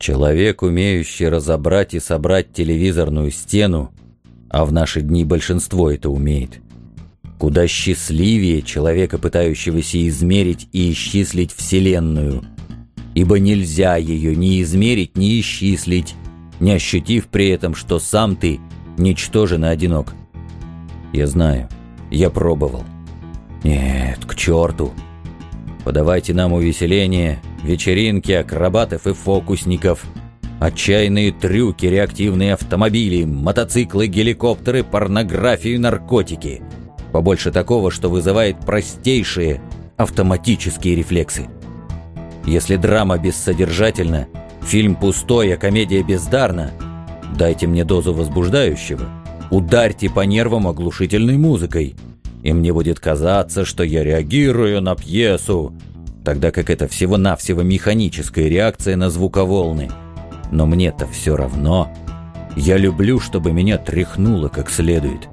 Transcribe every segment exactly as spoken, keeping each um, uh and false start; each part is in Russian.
Человек, умеющий разобрать и собрать телевизорную стену, а в наши дни большинство это умеет, куда счастливее человека, пытающегося измерить и исчислить Вселенную, ибо нельзя ее ни измерить, ни исчислить, не ощутив при этом, что сам ты ничтожен и одинок. Я знаю, я пробовал. Нет, к черту. Подавайте нам увеселение, вечеринки акробатов и фокусников, отчаянные трюки, реактивные автомобили, мотоциклы, геликоптеры, порнографию, наркотики. Побольше такого, что вызывает простейшие автоматические рефлексы. Если драма бессодержательна, фильм пустой, а комедия бездарна, дайте мне дозу возбуждающего, ударьте по нервам оглушительной музыкой, и мне будет казаться, что я реагирую на пьесу, тогда как это всего-навсего механическая реакция на звуковолны. Но мне-то все равно. Я люблю, чтобы меня тряхнуло как следует.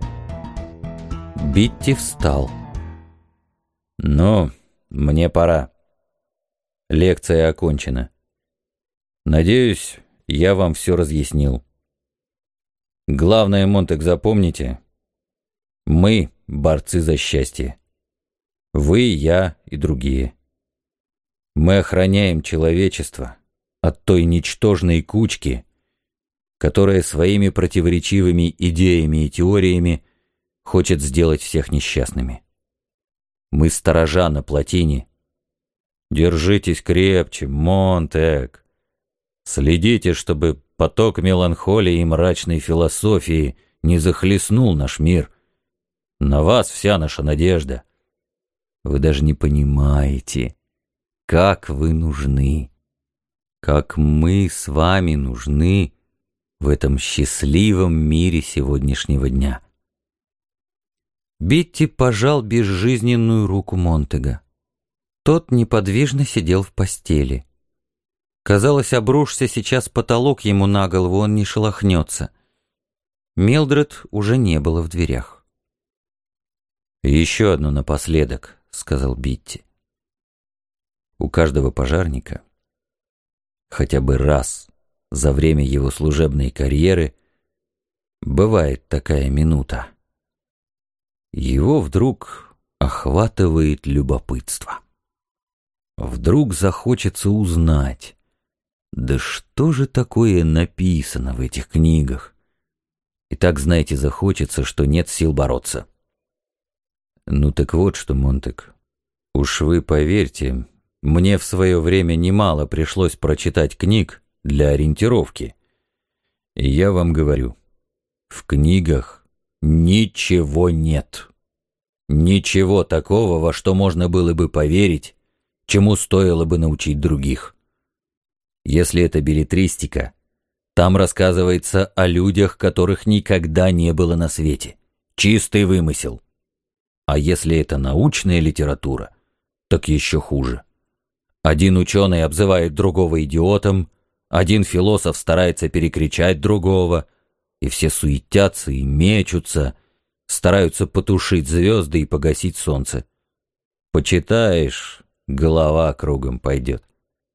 Битти встал. «Ну, мне пора. Лекция окончена. Надеюсь, я вам все разъяснил. Главное, Монтек, запомните. Мы — борцы за счастье. Вы, я и другие. Мы охраняем человечество от той ничтожной кучки, которая своими противоречивыми идеями и теориями хочет сделать всех несчастными. Мы сторожа на плотине. Держитесь крепче, Монтек. Следите, чтобы поток меланхолии и мрачной философии не захлестнул наш мир. На вас вся наша надежда. Вы даже не понимаете, как вы нужны, как мы с вами нужны в этом счастливом мире сегодняшнего дня». Битти пожал безжизненную руку Монтега. Тот неподвижно сидел в постели. Казалось, обрушься сейчас потолок ему на голову, он не шелохнется. Милдред уже не было в дверях. «Еще одно напоследок», — сказал Битти. «У каждого пожарника хотя бы раз за время его служебной карьеры бывает такая минута. Его вдруг охватывает любопытство. Вдруг захочется узнать, да что же такое написано в этих книгах? И так, знаете, захочется, что нет сил бороться. Ну так вот что, Монтек, уж вы поверьте, мне в свое время немало пришлось прочитать книг для ориентировки. И я вам говорю, в книгах ничего нет. Ничего такого, во что можно было бы поверить, чему стоило бы научить других. Если это беллетристика, там рассказывается о людях, которых никогда не было на свете. Чистый вымысел. А если это научная литература, так еще хуже. Один ученый обзывает другого идиотом, один философ старается перекричать другого, и все суетятся и мечутся, стараются потушить звезды и погасить солнце. Почитаешь, голова кругом пойдет.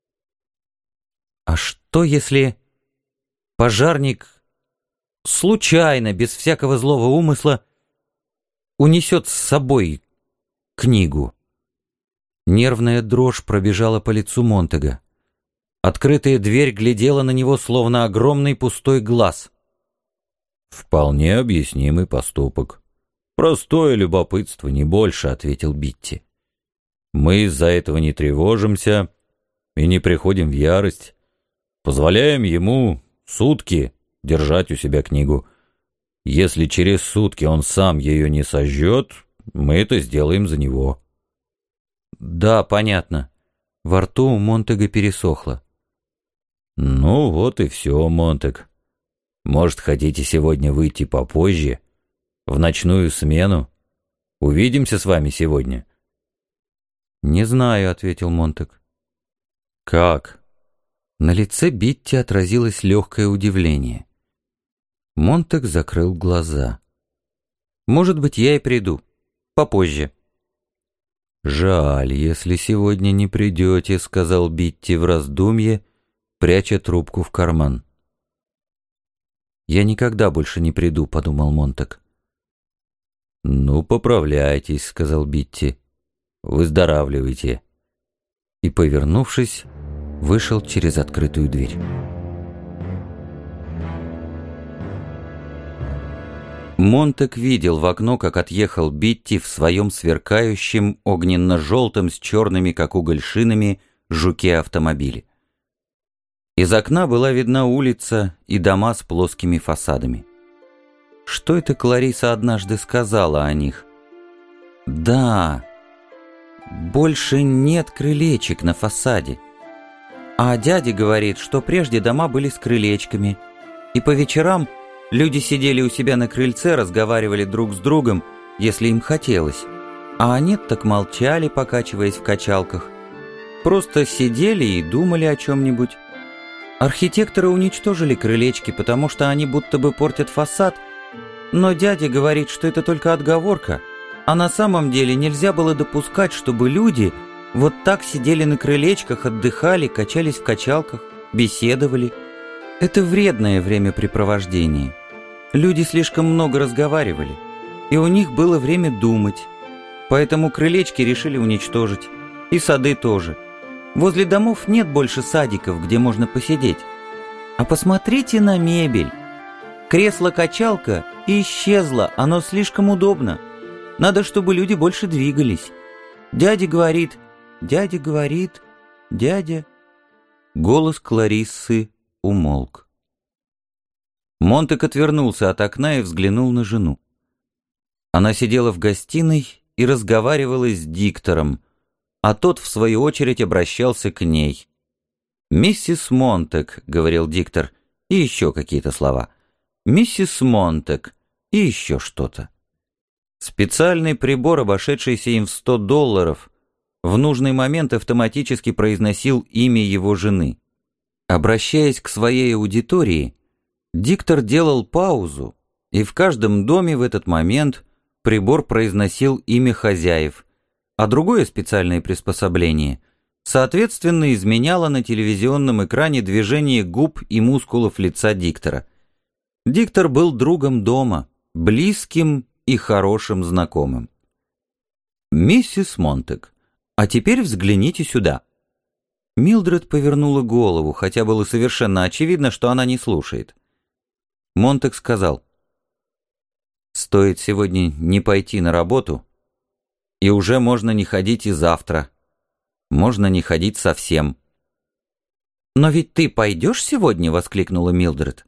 А что, если пожарник случайно, без всякого злого умысла, унесет с собой книгу? Нервная дрожь пробежала по лицу Монтега. Открытая дверь глядела на него, словно огромный пустой глаз. «Вполне объяснимый поступок. Простое любопытство, не больше», — ответил Битти. «Мы из-за этого не тревожимся и не приходим в ярость. Позволяем ему сутки держать у себя книгу. Если через сутки он сам ее не сожжет, мы это сделаем за него». «Да, понятно». Во рту у Монтега пересохло. «Ну вот и все, Монтег. Может, хотите сегодня выйти попозже, в ночную смену? Увидимся с вами сегодня?» «Не знаю», — ответил Монтег. «Как?» На лице Битти отразилось легкое удивление. Монтег закрыл глаза. «Может быть, я и приду. Попозже». «Жаль, если сегодня не придете», — сказал Битти в раздумье пряча трубку в карман. «Я никогда больше не приду», — подумал Монтек. «Ну, поправляйтесь», — сказал Битти. «Выздоравливайте». И, повернувшись, вышел через открытую дверь. Монтек видел в окно, как отъехал Битти в своем сверкающем, огненно-желтом с черными, как уголь, шинами жуке-автомобиле. Из окна была видна улица и дома с плоскими фасадами. Что это Клариса однажды сказала о них? Да, больше нет крылечек на фасаде. А дядя говорит, что прежде дома были с крылечками, и по вечерам люди сидели у себя на крыльце, разговаривали друг с другом, если им хотелось, а нет, так молчали, покачиваясь в качалках. Просто сидели и думали о чем-нибудь. Архитекторы уничтожили крылечки, потому что они будто бы портят фасад, но дядя говорит, что это только отговорка, а на самом деле нельзя было допускать, чтобы люди вот так сидели на крылечках, отдыхали, качались в качалках, беседовали. Это вредное времяпрепровождение. Люди слишком много разговаривали, и у них было время думать. Поэтому крылечки решили уничтожить, и сады тоже. Возле домов нет больше садиков, где можно посидеть. А посмотрите на мебель. Кресло-качалка исчезло, оно слишком удобно. Надо, чтобы люди больше двигались. Дядя говорит, дядя говорит, дядя... Голос Клариссы умолк. Монтек отвернулся от окна и взглянул на жену. Она сидела в гостиной и разговаривала с диктором, а тот, в свою очередь, обращался к ней. «Миссис Монтек», — говорил диктор, и еще какие-то слова. «Миссис Монтек» и еще что-то. Специальный прибор, обошедшийся им в сто долларов, в нужный момент автоматически произносил имя его жены. Обращаясь к своей аудитории, диктор делал паузу, и в каждом доме в этот момент прибор произносил имя хозяев, а другое специальное приспособление соответственно изменяло на телевизионном экране движение губ и мускулов лица диктора. Диктор был другом дома, близким и хорошим знакомым. «Миссис Монтек, а теперь взгляните сюда». Милдред повернула голову, хотя было совершенно очевидно, что она не слушает. Монтек сказал: «Стоит сегодня не пойти на работу, и уже можно не ходить и завтра. Можно не ходить совсем». «Но ведь ты пойдешь сегодня?» — воскликнула Милдред.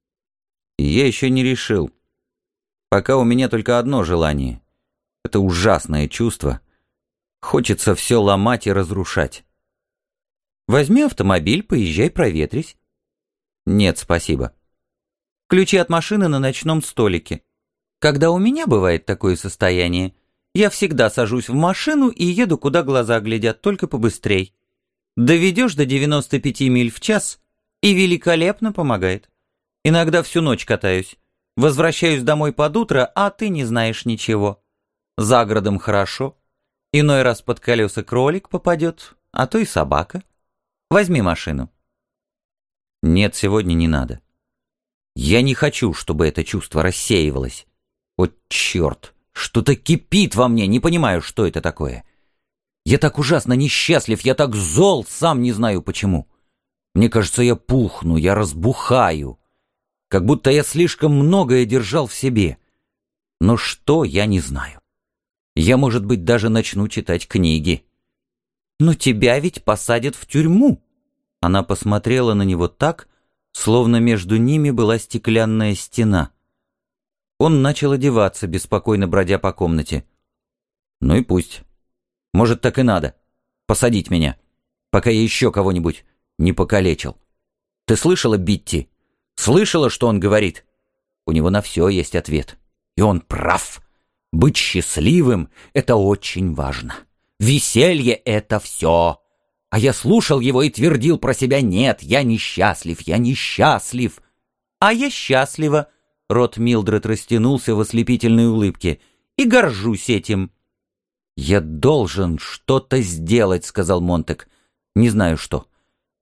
«Я еще не решил. Пока у меня только одно желание. Это ужасное чувство. Хочется все ломать и разрушать». «Возьми автомобиль, поезжай, проветрись». «Нет, спасибо». «Ключи от машины на ночном столике. Когда у меня бывает такое состояние, я всегда сажусь в машину и еду, куда глаза глядят, только побыстрей. Доведешь до девяноста пяти миль в час, и великолепно помогает. Иногда всю ночь катаюсь. Возвращаюсь домой под утро, а ты не знаешь ничего. За городом хорошо. Иной раз под колеса кролик попадет, а то и собака. Возьми машину». «Нет, сегодня не надо. Я не хочу, чтобы это чувство рассеивалось. Вот черт, что-то кипит во мне, не понимаю, что это такое. Я так ужасно несчастлив, я так зол, сам не знаю почему. Мне кажется, я пухну, я разбухаю. Как будто я слишком многое держал в себе. Но что, я не знаю. Я, может быть, даже начну читать книги». «Но тебя ведь посадят в тюрьму». Она посмотрела на него так, словно между ними была стеклянная стена. Он начал одеваться, беспокойно бродя по комнате. «Ну и пусть. Может, так и надо. Посадить меня, пока я еще кого-нибудь не покалечил. Ты слышала, Битти? Слышала, что он говорит? У него на все есть ответ. И он прав. Быть счастливым — это очень важно. Веселье — это все. А я слушал его и твердил про себя: нет, я несчастлив, я несчастлив. А я счастлива. Рот Милдред растянулся в ослепительной улыбке. И горжусь этим. «Я должен что-то сделать», — сказал Монтек. «Не знаю что.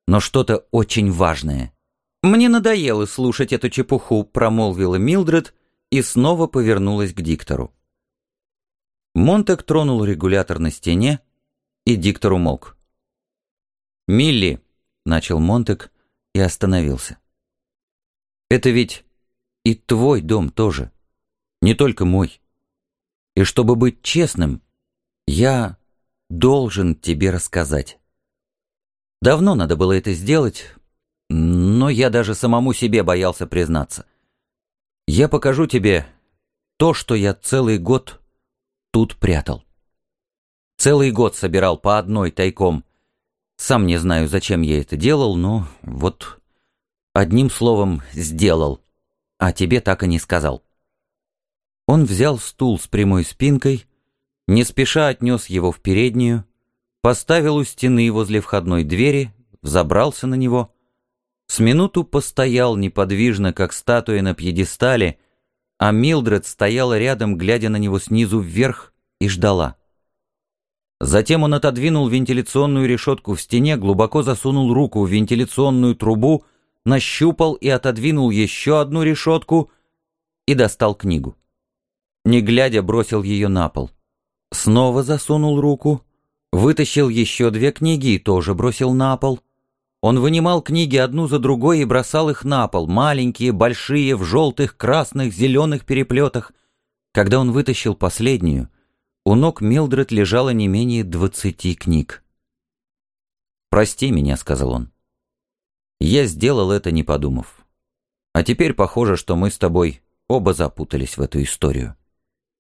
но что-то очень важное». «Мне надоело слушать эту чепуху», — промолвила Милдред и снова повернулась к диктору. Монтек тронул регулятор на стене, и диктор умолк. «Милли», — начал Монтек и остановился. «Это ведь и твой дом тоже, не только мой. И чтобы быть честным, я должен тебе рассказать. Давно надо было это сделать, но я даже самому себе боялся признаться. Я покажу тебе то, что я целый год тут прятал. Целый год собирал по одной тайком. Сам не знаю, зачем я это делал, но вот одним словом сделал, а тебе так и не сказал». Он взял стул с прямой спинкой, не спеша отнес его в переднюю, поставил у стены возле входной двери, взобрался на него, с минуту постоял неподвижно, как статуя на пьедестале, а Милдред стояла рядом, глядя на него снизу вверх, и ждала. Затем он отодвинул вентиляционную решетку в стене, глубоко засунул руку в вентиляционную трубу, нащупал и отодвинул еще одну решетку и достал книгу. Не глядя, бросил ее на пол. Снова засунул руку, вытащил еще две книги и тоже бросил на пол. Он вынимал книги одну за другой и бросал их на пол, маленькие, большие, в желтых, красных, зеленых переплетах. Когда он вытащил последнюю, у ног Милдред лежало не менее двадцати книг. «Прости меня», — сказал он. «Я сделал это, не подумав. А теперь похоже, что мы с тобой оба запутались в эту историю».